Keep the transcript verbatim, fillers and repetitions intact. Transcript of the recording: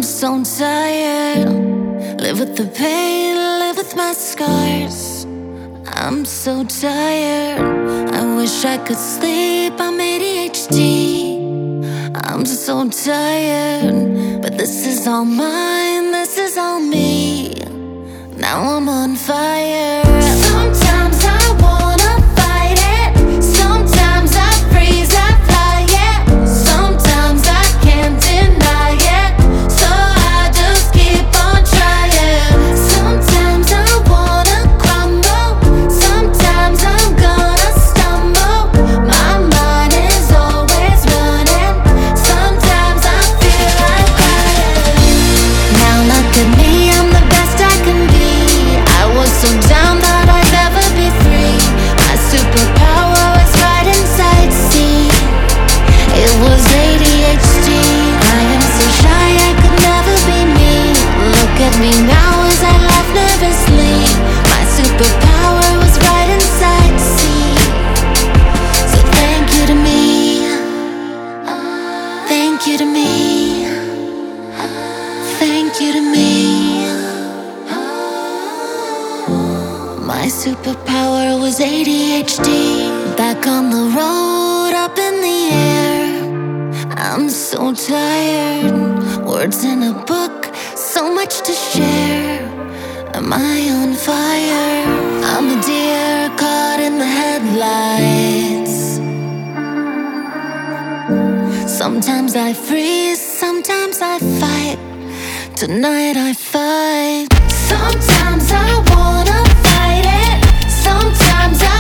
so tired. Live with the pain, live with my scars. I'm so tired. I wish I could sleep, I'm A D H D. I'm so tired, but this is all mine, this is all me. Now I'm on fire. Sometimes I wanna fight it. Sometimes I freeze, I fly it. Sometimes I can't deny it. So I just keep on trying. Sometimes I wanna crumble. Sometimes I'm gonna stumble. My mind is always running. Sometimes I feel like crying. Now look at me, I'm the best I can be. I was so down that I'd never be free. My superpower was right inside, see. It was A D H D. I am so shy, I could never be me. Look at me now as I laugh nervously. My superpower was right inside, see. So thank you to me. Thank you to me. Thank you to me. My superpower was A D H D. Back on the road, up in the air. I'm so tired. Words in a book, so much to share. Am I on fire? I'm a deer caught in the headlights. Sometimes I freeze, sometimes I fight. Tonight I fight. Sometimes I wanna fight it. Sometimes I